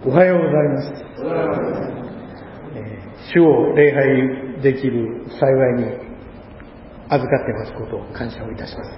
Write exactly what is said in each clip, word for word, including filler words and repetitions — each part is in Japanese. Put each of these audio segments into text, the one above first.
おはようございます。えー、主を礼拝できる幸いに預かってますことを感謝をいたします。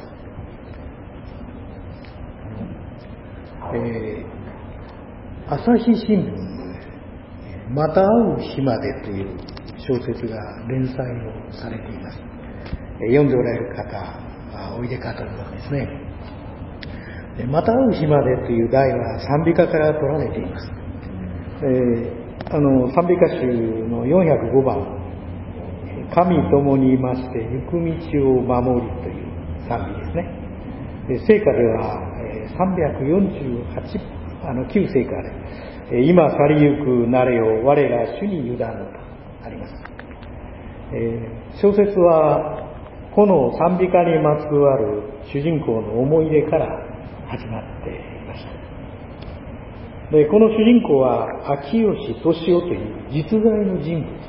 えー、朝日新聞にまた会う日までという小説が連載をされています。えー、読んでおられる方おいでかと思うんですね。また会う日までという題は賛美歌から取られています。えー、あの賛美歌集のよんひゃくごばん、神共にいまして行く道を守りという賛美ですね。で聖歌では、えー、さんびゃくよんじゅうはちあの旧聖歌で、えー、今去りゆくなれよ我ら主に委ぬとあります。えー、小説はこの賛美歌にまつわる主人公の思い出から始まっていました。でこの主人公は秋吉敏夫という実在の人物です。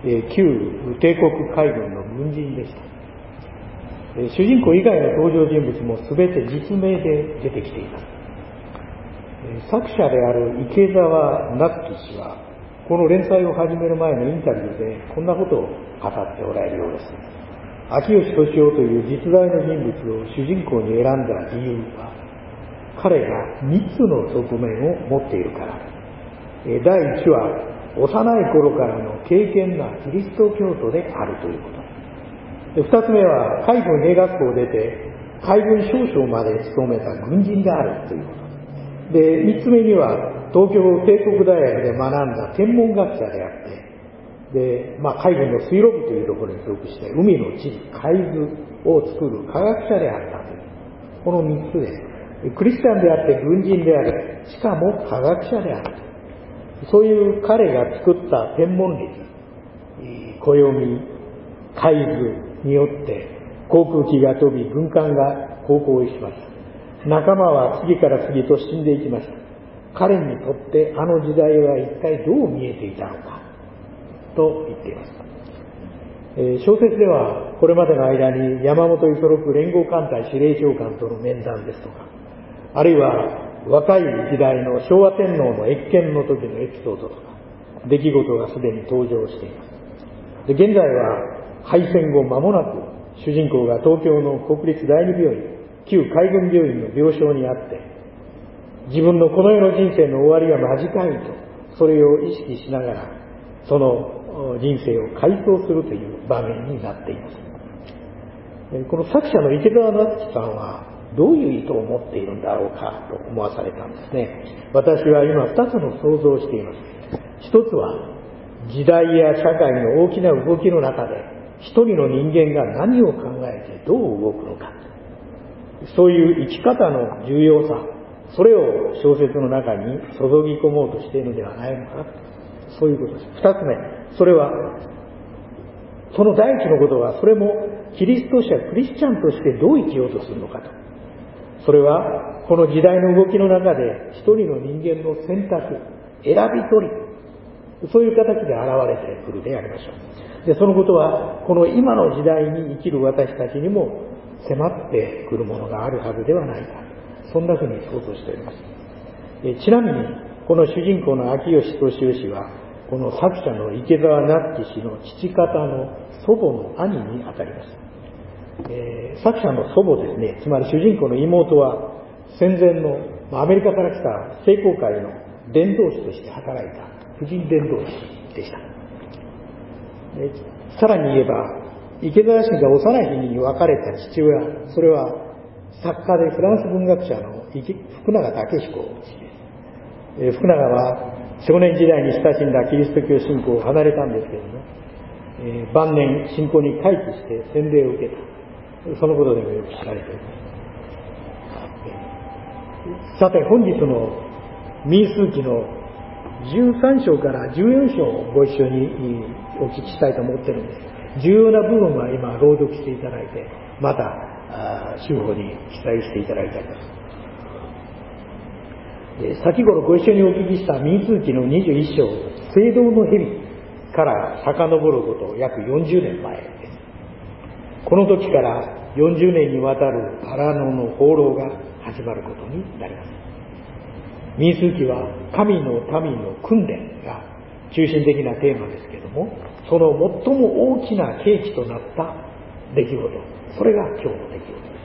えー、旧帝国海軍の軍人でした。えー、主人公以外の登場人物も全て実名で出てきています。えー、作者である池澤夏樹氏はこの連載を始める前のインタビューでこんなことを語っておられるようです。秋吉敏夫という実在の人物を主人公に選んだ理由は彼がみっつの側面を持っているから。だいいちは幼い頃からの敬虔なキリスト教徒であるということ。でふたつめは海軍兵学校を出て海軍少将まで務めた軍人であるということ。でみっつめには東京帝国大学で学んだ天文学者であってで、まあ、海軍の水路部というところに属して海の地理海図を作る科学者であったというこのみっつです。クリスチャンであって軍人である、しかも科学者である。そういう彼が作った天文歴、暦、海図によって航空機が飛び軍艦が航行しました。仲間は次から次と死んでいきました。彼にとってあの時代は一体どう見えていたのかと言っています。えー、小説ではこれまでの間に山本五十六連合艦隊司令長官との面談ですとか、あるいは若い時代の昭和天皇の謁見の時のエピソードとか出来事がすでに登場しています。で現在は敗戦後間もなく主人公が東京の国立第二病院旧海軍病院の病床にあって自分のこの世の人生の終わりが間近いとそれを意識しながらその人生を回想するという場面になっています。この作者の池澤夏樹さんはどういう意図を持っているんだろうかと思わされたんですね。私は今二つの想像をしています。一つは時代や社会の大きな動きの中で一人の人間が何を考えてどう動くのか、そういう生き方の重要さ、それを小説の中に注ぎ込もうとしているのではないのか、そういうことです。二つ目、それはその第一のことはそれもキリスト者クリスチャンとしてどう生きようとするのかと。それはこの時代の動きの中で一人の人間の選択、選び取り、そういう形で現れてくるでありましょう。でそのことはこの今の時代に生きる私たちにも迫ってくるものがあるはずではないか、そんなふうに想像しております。えちなみにこの主人公の秋吉敏夫氏はこの作者の池澤夏樹氏の父方の祖母の兄にあたります。えー、作者の祖母ですね、つまり主人公の妹は戦前のアメリカから来た聖公会の伝道師として働いた婦人伝道師でした。でさらに言えば池澤氏が幼い日に別れた父親、それは作家でフランス文学者の福永武彦氏です。えー、福永は少年時代に親しんだキリスト教信仰を離れたんですけれども、えー、晩年信仰に回帰して洗礼を受けた、そのことでもよく知られています。さて本日の民数記のじゅうさん章からじゅうよん章をご一緒にお聞きしたいと思っているんです。重要な部分は今朗読していただいて、また週報に記載していただいてあります。先頃ご一緒にお聞きした民数記のにじゅういち章、聖堂の蛇から遡ること約よんじゅうねんまえです。この時からよんじゅうねんにわたる荒野の放浪が始まることになります。 民数記は神の民の訓練が中心的なテーマですけれども、その最も大きな契機となった出来事、それが今日の出来事です。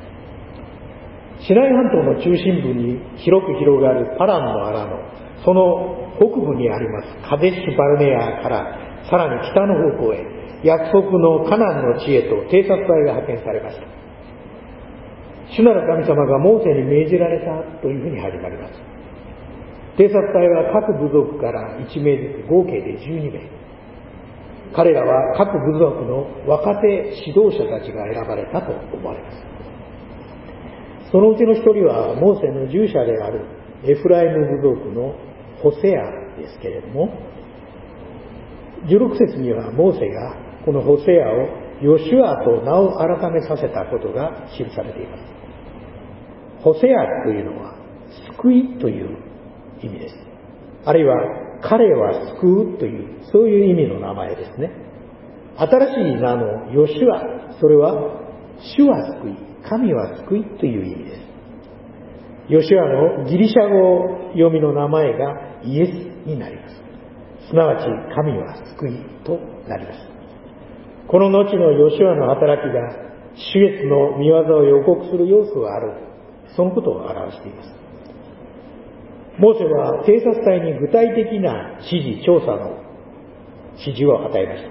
シナイ半島の中心部に広く広がるパランの荒野、その北部にありますカデシュバルネアからさらに北の方向へ、約束のカナンの地へと偵察隊が派遣されました。主なる神様がモーセに命じられたというふうに始まります。偵察隊は各部族からいちめいずつ合計でじゅうにめい。彼らは各部族の若手指導者たちが選ばれたと思われます。そのうちの一人はモーセの従者であるエフライム部族のホセアですけれども、じゅうろくせつにはモーセがこのホセアをヨシュアと名を改めさせたことが記されています。ホセアというのは救いという意味です。あるいは彼は救うという、そういう意味の名前ですね。新しい名のヨシュア、それは主は救い、神は救いという意味です。ヨシュアのギリシャ語読みの名前がイエスになります。すなわち神は救いとなります。この後のヨシュアの働きが主イエスの御業を予告する要素がある、そのことを表しています。モーセは偵察隊に具体的な指示、調査の指示を与えました。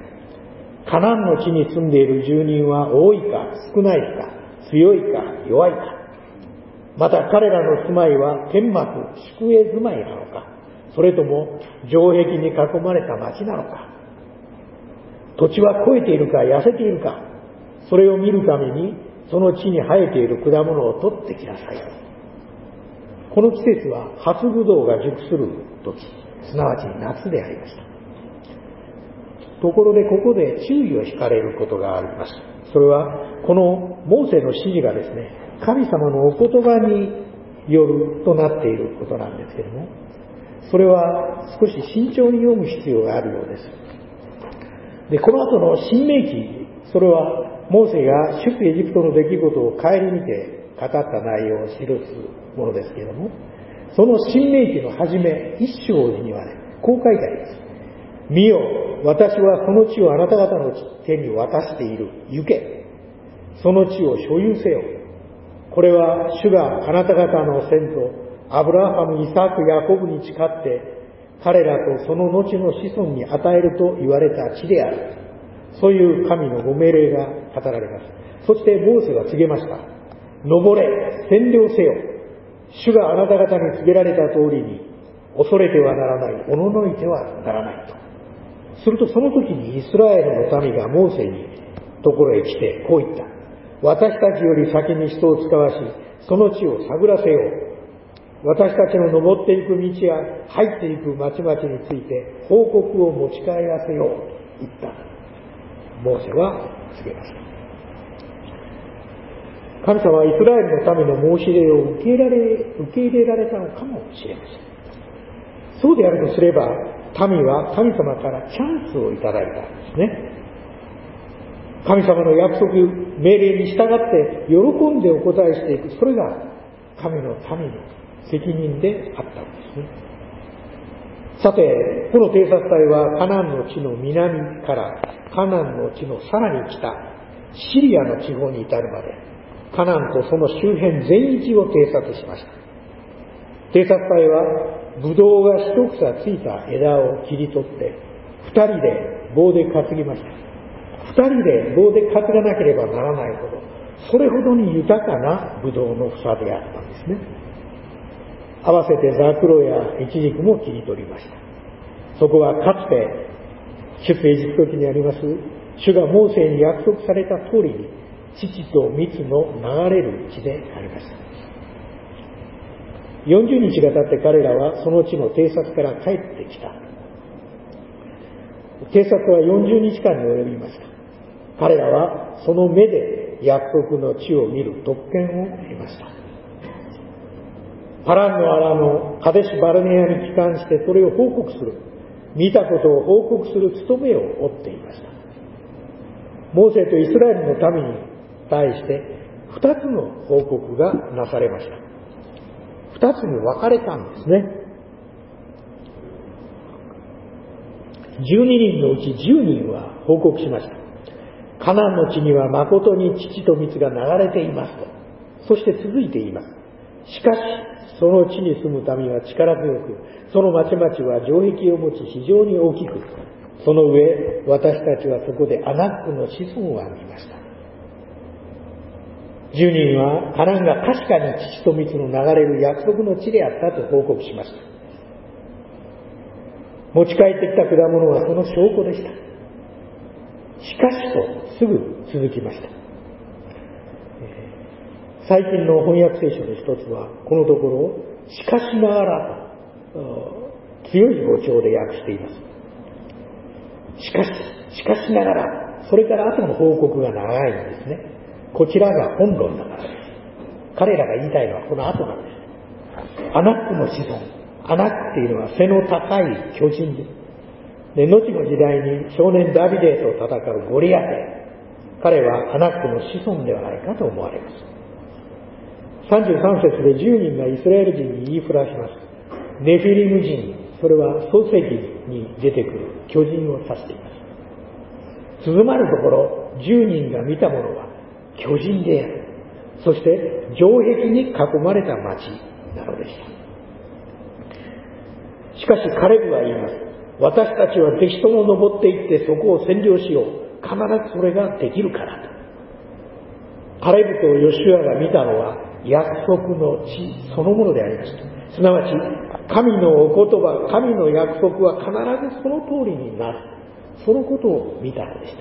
カナンの地に住んでいる住人は多いか少ないか、強いか弱いか、また彼らの住まいは天幕、宿営住まいなのか、それとも城壁に囲まれた町なのか、土地は肥えているか痩せているか、それを見るためにその地に生えている果物を取ってきなさい。この季節は初ぶどうが熟する時、すなわち夏でありました。ところでここで注意を惹かれることがあります。それはこのモーセの指示がですね、神様のお言葉によるとなっていることなんですけれども、それは少し慎重に読む必要があるようです。で、この後の新明記、それはモーセが出エジプトの出来事を顧みて語った内容を記すものですけれども、その新明記の初め一章にはね、こう書いてあります。見よ、私はその地をあなた方の手に渡している。行け、その地を所有せよ。これは主があなた方の先祖アブラハム、イサク、ヤコブに誓って彼らとその後の子孫に与えると言われた地である。そういう神のご命令が語られます。そしてモーセは告げました。登れ、占領せよ。主があなた方に告げられた通りに、恐れてはならない、おののいてはならないと。するとその時にイスラエルの民がモーセにところへ来てこう言った。私たちより先に人を使わし、その地を探らせよう。私たちの登っていく道や入っていく町々について報告を持ち帰らせようと言った。モーセは告げました。神様はイスラエルの民の申し出を受け入れられ、受け入れられたのかもしれません。そうであるとすれば、民は神様からチャンスをいただいたんですね。神様の約束、命令に従って喜んでお答えしていく。それが神の民の責任であったんですね。さて、この偵察隊はカナンの地の南からカナンの地のさらに北、シリアの地方に至るまで、カナンとその周辺全域を偵察しました。偵察隊はブドウが一房ついた枝を切り取って二人で棒で担ぎました。二人で棒で担がなければならないほど、それほどに豊かなブドウの房であったんですね。合わせてザクロやイチジクも切り取りました。そこはかつて出エジプト記にあります主がモーセに約束された通りに乳と蜜の流れる地でありました。よんじゅうにちが経って彼らはその地の偵察から帰ってきた。偵察はよんじゅうにちかんに及びました。彼らはその目で約束の地を見る特権を得ました。パランの荒のカデシュバルネアに帰還してそれを報告する、見たことを報告する務めを負っていました。モーセとイスラエルの民に対して二つの報告がなされました。二つに分かれたんですね。 じゅうににんのうちじゅうにんは報告しました。カナンの地には誠に乳と蜜が流れていますと。そして続いて言います。しかしその地に住む民は力強く、その町々は城壁を持ち非常に大きく、その上私たちはそこでアナックの子孫を見ました。じゅうにんはカナンが確かに乳と蜜の流れる約束の地であったと報告しました。持ち帰ってきた果物はその証拠でした。しかしとすぐ続きました。最近の翻訳聖書の一つはこのところをしかしながらと強い語調で訳しています。しかししかしながら、それから後の報告が長いんですね。こちらが本論だからです。彼らが言いたいのはこの後なんです。アナックの子孫、アナックっていうのは背の高い巨人です。で、後の時代に少年ダビデと戦うゴリアテ、彼はアナックの子孫ではないかと思われます。さんじゅうさん節でじゅうにんがイスラエル人に言いふらします。ネフィリム人、それは創世記に出てくる巨人を指しています。続まるところ、じゅうにんが見たものは巨人である。そして城壁に囲まれた町なのでした。しかしカレブは言います。私たちはぜひとも登っていってそこを占領しよう。必ずそれができるからと。カレブとヨシュアが見たのは約束の地そのものでありました。すなわち神のお言葉、神の約束は必ずその通りになる。そのことを見たのでした。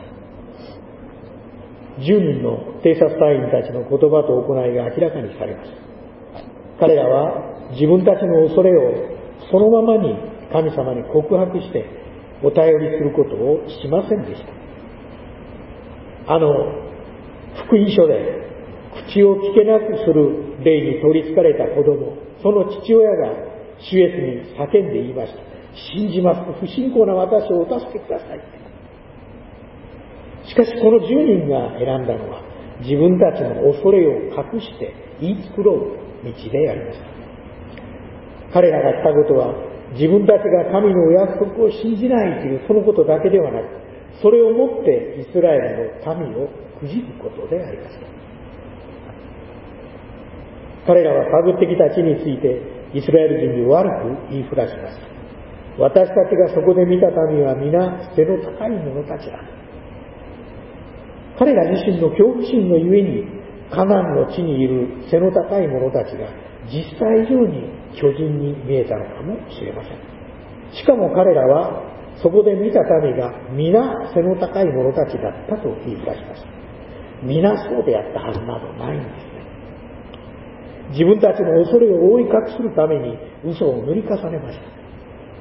じゅうにんの偵察隊員たちの言葉と行いが明らかにされます。彼らは自分たちの恐れをそのままに神様に告白してお頼りすることをしませんでした。あの福音書で口を聞けなくする霊に取りつかれた子供、その父親が主イエスに叫んで言いました。信じます。不信仰な私をお助けください。しかしこのじゅうにんが選んだのは自分たちの恐れを隠して言い繕う道でありました。彼らがしたことは自分たちが神のお約束を信じないというそのことだけではなく、それをもってイスラエルの民をくじくことでありました。彼らは探ってきた地についてイスラエル人に悪く言いふらしました。私たちがそこで見た民は皆背の高い者たちだ。彼ら自身の恐怖心のゆえにカナンの地にいる背の高い者たちが実際以上に巨人に見えたのかもしれません。しかも彼らはそこで見た民が皆背の高い者たちだったと言い出しました。皆そうであったはずなどないんですね。自分たちの恐れを覆い隠するために嘘を塗り重ねました。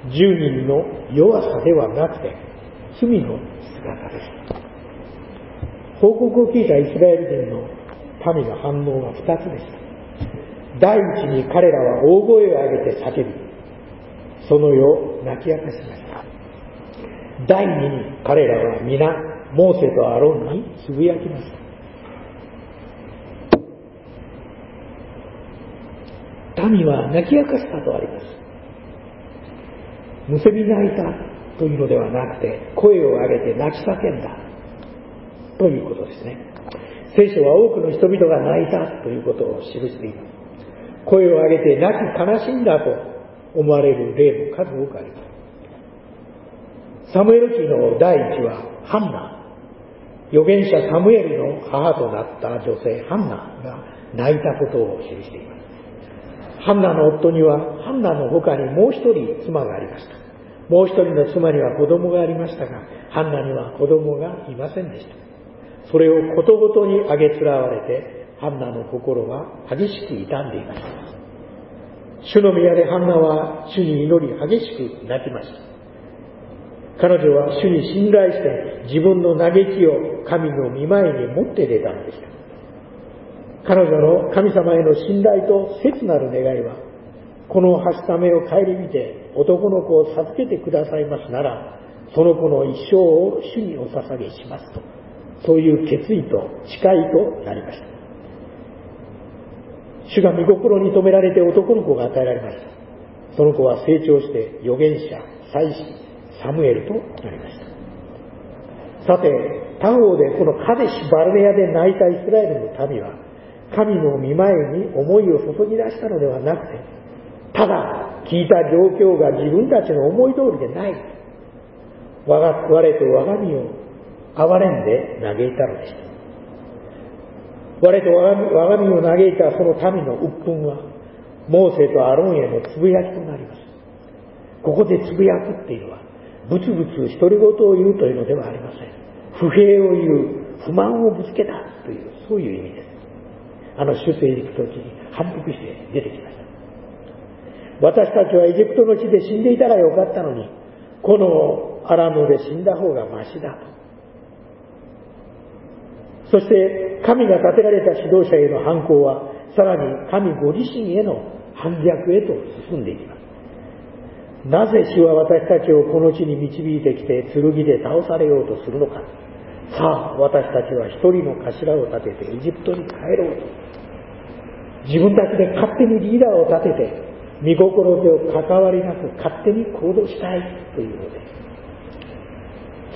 じゅうにんの弱さではなくて罪の姿です。報告を聞いたイスラエル人の民の反応はふたつでした。第一に彼らは大声を上げて叫び、その夜泣き明かしました。第二に彼らは皆モーセとアロンにつぶやきました。民は泣き明かしたとあります。むせび泣いたというのではなくて、声を上げて泣き叫んだということですね。聖書は多くの人々が泣いたということを記しています。声を上げて泣き悲しんだと思われる例も数多くあります。サムエル記の第一はハンナ、預言者サムエルの母となった女性ハンナが泣いたことを記しています。ハンナの夫にはハンナの他にもう一人妻がありました。もう一人の妻には子供がありましたが、ハンナには子供がいませんでした。それをことごとにあげつらわれて、ハンナの心は激しく傷んでいました。主の宮でハンナは主に祈り激しく泣きました。彼女は主に信頼して自分の嘆きを神の御前に持って出たのでした。彼女の神様への信頼と切なる願いは、このはしためを顧みて男の子を授けてくださいますなら、その子の一生を主にお捧げしますと、そういう決意と誓いとなりました。主が御心に留められて男の子が与えられました。その子は成長して預言者、祭司、 サムエルとなりました。さて、他方でこのカデシュバルネアで泣いたイスラエルの民は、神の御前に思いを注ぎ出したのではなくて、ただ聞いた状況が自分たちの思い通りでない。我が我と我が身を憐れんで嘆いたのでした。我と我が身を嘆いたその民の鬱憤は、モーセとアロンへのつぶやきとなります。ここでつぶやくっていうのは、ブツブツ独り言を言うというのではありません。不平を言う、不満をぶつけたという、そういう意味です。あの出エジプト地に反復して出てきました。私たちはエジプトの地で死んでいたらよかったのに、このアラノで死んだ方がマシだと。そして神が立てられた指導者への反抗は、さらに神ご自身への反逆へと進んでいきます。なぜ主は私たちをこの地に導いてきて剣で倒されようとするのか。さあ、私たちは一人の頭を立ててエジプトに帰ろうと。自分たちで勝手にリーダーを立てて、御心と関わりなく勝手に行動したいというのです。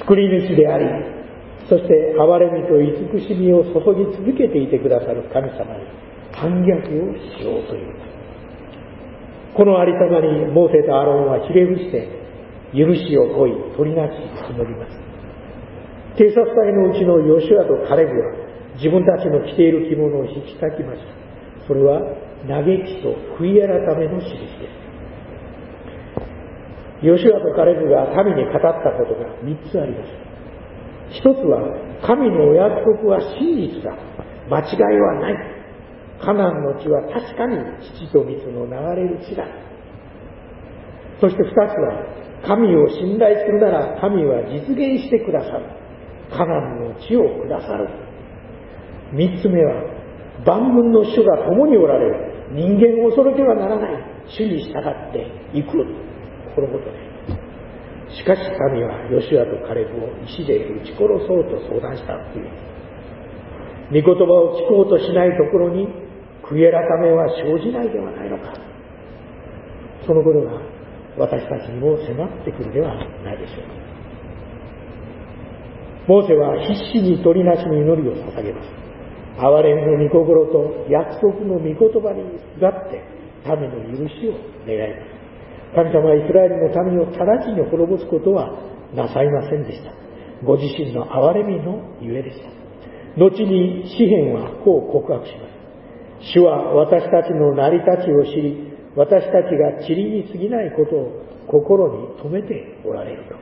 作り主であり、そして憐れみと慈しみを注ぎ続けていてくださる神様に反逆をしようという。このありさまにモーセとアロンはひれ伏して許しを請い取りなし募ります。偵察隊のうちのヨシュアとカレブは自分たちの着ている着物を引き裂きました。それは嘆きと悔い改めの印です。ヨシュアとカレブが民に語ったことがみっつあります。一つは、神のお約束は真実だ。間違いはない。カナンの地は確かに乳と蜜の流れる地だ。そして二つは、神を信頼するなら神は実現してくださる。カナンの地をくださる。三つ目は、万軍の主が共におられる。人間を恐れてはならない。主に従っていく。このことです。しかし神はヨシュアとカレブを石で撃ち殺そうと相談したという。御言葉を聞こうとしないところに悔い改めは生じないではないのか。そのことが私たちにも迫ってくるではないでしょうか。モーセは必死に取りなしの祈りを捧げます。憐れみの御心と約束の御言葉にすがって民の許しを願います。神様はイスラエルの民を直ちに滅ぼすことはなさいませんでした。ご自身の憐れみのゆえでした。後に詩篇はこう告白します。主は私たちの成り立ちを知り、私たちが塵に過ぎないことを心に留めておられると。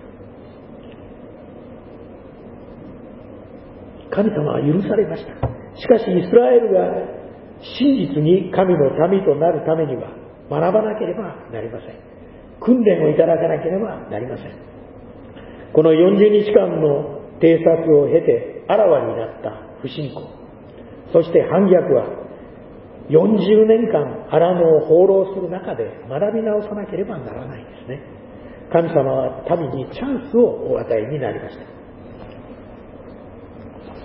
神様は許されました。しかしイスラエルが真実に神の民となるためには学ばなければなりません。訓練をいただかなければなりません。このよんじゅうにちかんの偵察を経てあらわになった不信仰、そして反逆はよんじゅうねんかん荒野を放浪する中で学び直さなければならないんですね。神様は民にチャンスをお与えになりました。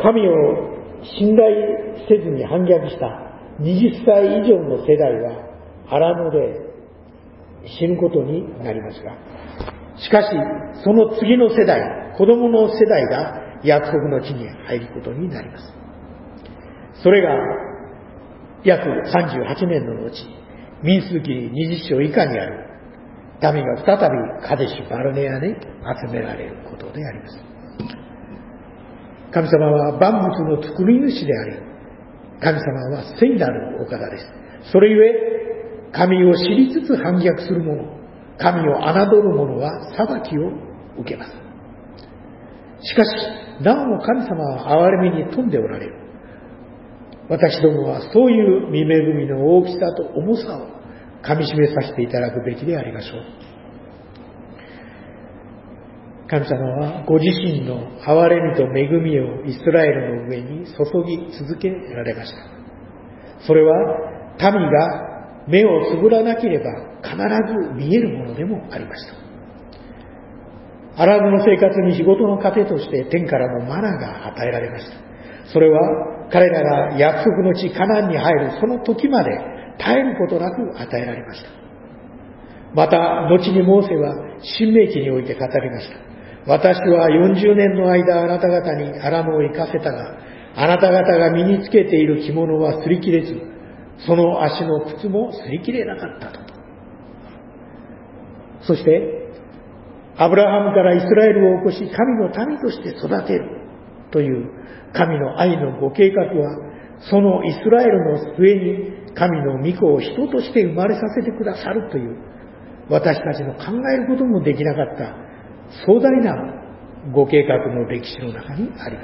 神を信頼せずに反逆したはたち以上の世代は荒野で死ぬことになりますが、しかしその次の世代、子供の世代が約束の地に入ることになります。それが約さんじゅうはちねんの後、民数記にじゅっしょう以下にある民が再びカデシュバルネアに集められることであります。神様は万物の作り主であり、神様は聖なるお方です。それゆえ神を知りつつ反逆する者、神を侮る者は裁きを受けます。しかしなおも神様は憐れみに富んでおられる。私どもはそういう御恵みの大きさと重さをかみしめさせていただくべきでありましょう。神様はご自身の憐れみと恵みをイスラエルの上に注ぎ続けられました。それは民が目をつぶらなければ必ず見えるものでもありました。荒野の生活に仕事の糧として天からのマナが与えられました。それは彼らが約束の地カナンに入るその時まで絶えることなく与えられました。 また、後にモーセは新明記において語りました。私はよんじゅうねんの間あなた方にアラムを行かせたが、あなた方が身につけている着物は擦り切れず、その足の靴も擦り切れなかったと。そして、アブラハムからイスラエルを起こし、神の民として育てるという神の愛のご計画は、そのイスラエルの末に神の御子を人として生まれさせてくださるという、私たちの考えることもできなかった壮大なご計画の歴史の中にあります。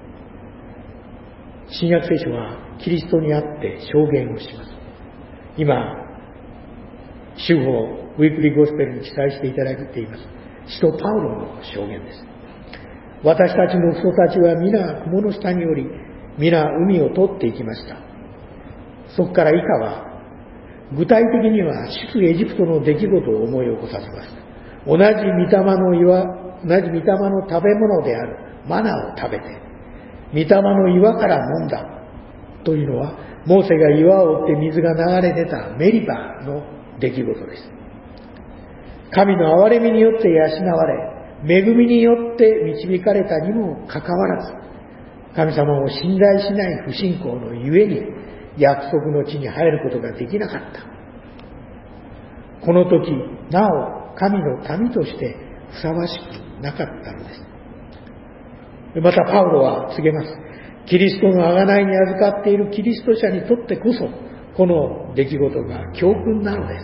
新約聖書はキリストにあって証言をします。今、週報ウィークリーゴスペルに記載していただいています使徒パウロの証言です。私たちの父祖たちは皆雲の下により、皆海を通っていきました。そこから以下は、具体的には出エジプトの出来事を思い起こさせます。同じ御霊の岩、同じ御霊の食べ物であるマナを食べて、御霊の岩から飲んだというのは、モーセが岩を追って水が流れ出たメリバの出来事です。神の憐れみによって養われ、恵みによって導かれたにもかかわらず、神様を信頼しない不信仰のゆえに、約束の地に入ることができなかった。この時、なお神の民としてふさわしくなかったのです。またパウロは告げます。キリストの贖いに預かっているキリスト者にとってこそ、この出来事が教訓なのです。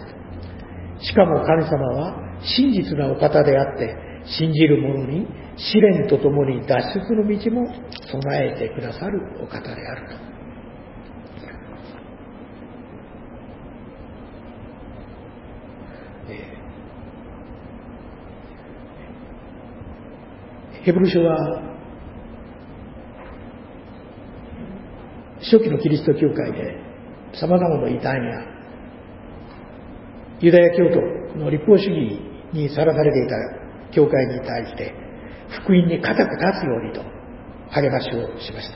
しかも神様は真実なお方であって、信じる者に試練とともに脱出の道も備えてくださるお方であると。ヘブル書は初期のキリスト教会で様々な異端やユダヤ教徒の立法主義にさらされていた教会に対して福音に固く立つようにと励ましをしました。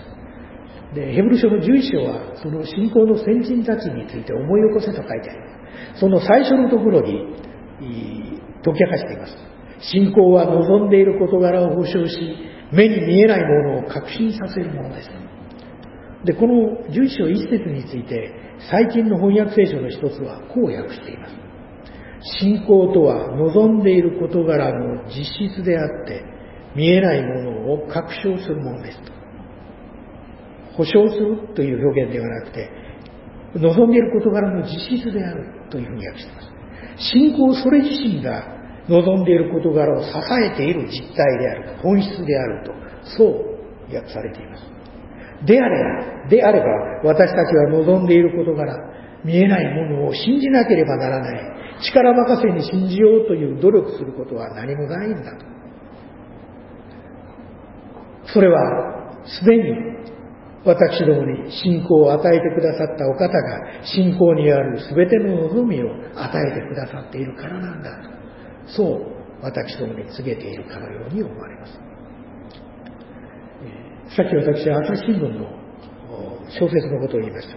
で、ヘブル書のじゅういち章はその信仰の先人たちについて思い起こせと書いてあります。その最初のところに解き明かしています。信仰は望んでいる事柄を保証し、目に見えないものを確信させるものです。で、このじゅういち章いち節について、最近の翻訳聖書の一つはこう訳しています。信仰とは望んでいる事柄の実質であって、見えないものを確証するものですと。保証するという表現ではなくて、望んでいる事柄の実質であるというふうに訳しています。信仰それ自身が望んでいる事柄を支えている実体である、本質であると、そう訳されています。であれば、であれば、私たちは望んでいる事柄、見えないものを信じなければならない、力任せに信じようという努力することは何もないんだと。それは、すでに私どもに信仰を与えてくださったお方が、信仰にあるすべての望みを与えてくださっているからなんだと。そう私どもに告げているかのように思われます。さっき私は朝日新聞の小説のことを言いました。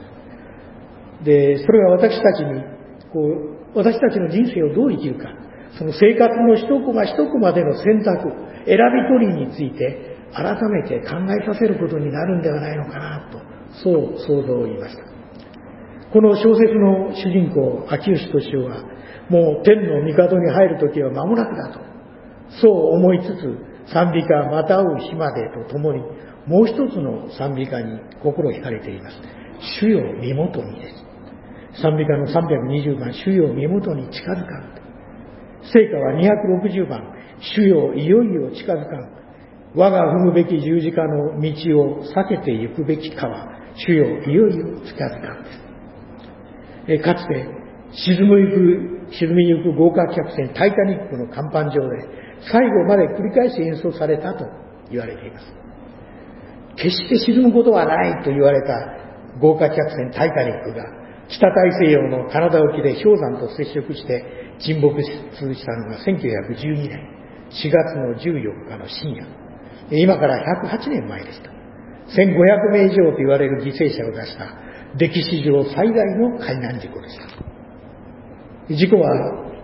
で、それは私たちにこう私たちの人生をどう生きるか、その生活の一コマ一コマでの選択、選び取りについて改めて考えさせることになるんではないのかなと、そう想像を言いました。この小説の主人公秋吉敏夫は、もう天の帝に入る時は間もなくだと、そう思いつつ賛美歌また会う日までとともに、もう一つの賛美歌に心惹かれています。主よ身元にです。賛美歌のさんびゃくにじゅうばん、主よ身元に近づかん。聖歌はにひゃくろくじゅうばん、主よいよいよ近づかん。我が踏むべき十字架の道を避けて行くべきかは、主よいよいよ近づかんです。えかつて沈むゆく沈みゆく豪華客船タイタニックの甲板上で最後まで繰り返し演奏されたと言われています。決して沈むことはないと言われた豪華客船タイタニックが北大西洋のカナダ沖で氷山と接触して沈没したのがせんきゅうひゃくじゅうにねんしがつのじゅうよっかの深夜、今からひゃくはちねんまえでした。せんごひゃくめい以上と言われる犠牲者を出した歴史上最大の海難事故でした。事故は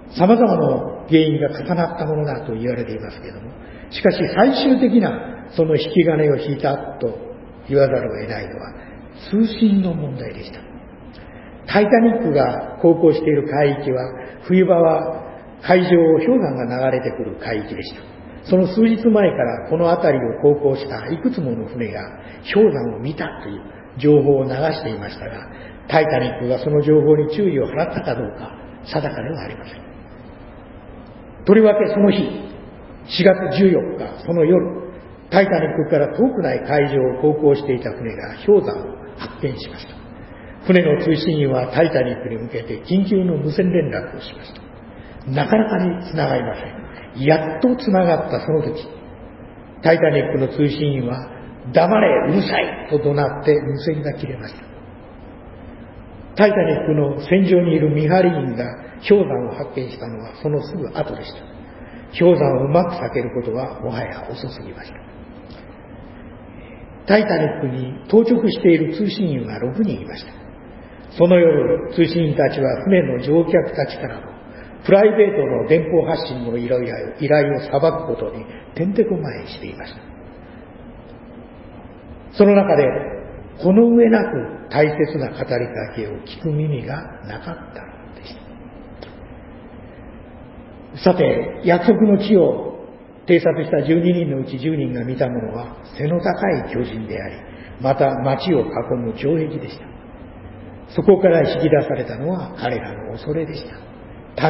様々な原因が重なったものだと言われていますけれども、しかし最終的なその引き金を引いたと言わざるを得ないのは通信の問題でした。タイタニックが航行している海域は、冬場は海上を氷山が流れてくる海域でした。その数日前からこの辺りを航行したいくつもの船が氷山を見たという情報を流していましたが、タイタニックがその情報に注意を払ったかどうか定かではありません。とりわけその日、しがつじゅうよっか、その夜、タイタニックから遠くない海上を航行していた船が氷山を発見しました。船の通信員はタイタニックに向けて緊急の無線連絡をしました。なかなかに繋がりません。やっと繋がったその時、タイタニックの通信員は、黙れ、うるさいと怒鳴って無線が切れました。タイタニックの船上にいる見張り員が氷山を発見したのはそのすぐ後でした。氷山をうまく避けることはもはや遅すぎました。タイタニックに到着している通信員はろくにんいました。その夜、通信員たちは船の乗客たちからのプライベートの電報発信の依頼依頼を裁くことにてんてこまいしていました。その中で、この上なく大切な語りかけを聞く耳がなかったのでした。さて、約束の地を偵察したじゅうににんのうちじゅうにんが見たものは背の高い巨人であり、また町を囲む城壁でした。そこから引き出されたのは彼らの恐れでした。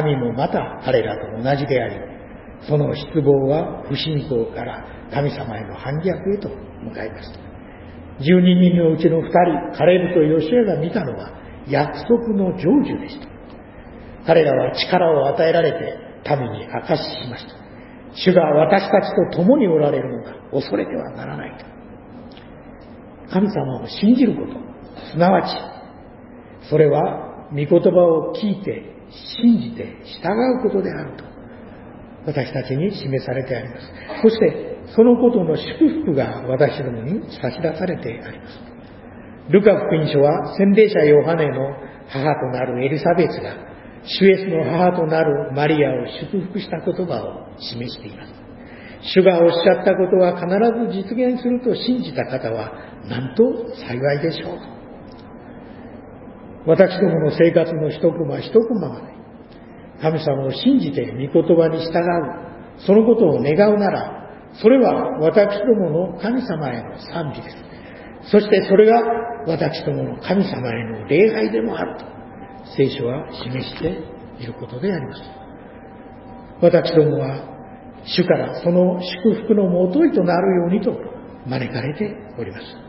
民もまた彼らと同じであり、その失望は不信仰から神様への反逆へと向かいました。じゅうににんのうちのふたり、カレブとヨシュアが見たのは約束の成就でした。彼らは力を与えられて民に証ししました。主が私たちと共におられるのだ、恐れてはならないと。神様を信じること、すなわちそれは御言葉を聞いて信じて従うことであると私たちに示されてあります。そしてそのことの祝福が私どもに差し出されてあります。ルカ福音書は洗礼者ヨハネの母となるエリザベスが主イエスの母となるマリアを祝福した言葉を示しています。主がおっしゃったことは必ず実現すると信じた方はなんと幸いでしょう。私どもの生活の一コマ一コマまで神様を信じて御言葉に従う、そのことを願うなら、それは私どもの神様への賛美です。そしてそれが私どもの神様への礼拝でもあると聖書は示していることであります。私どもは主からその祝福のもといとなるようにと招かれております。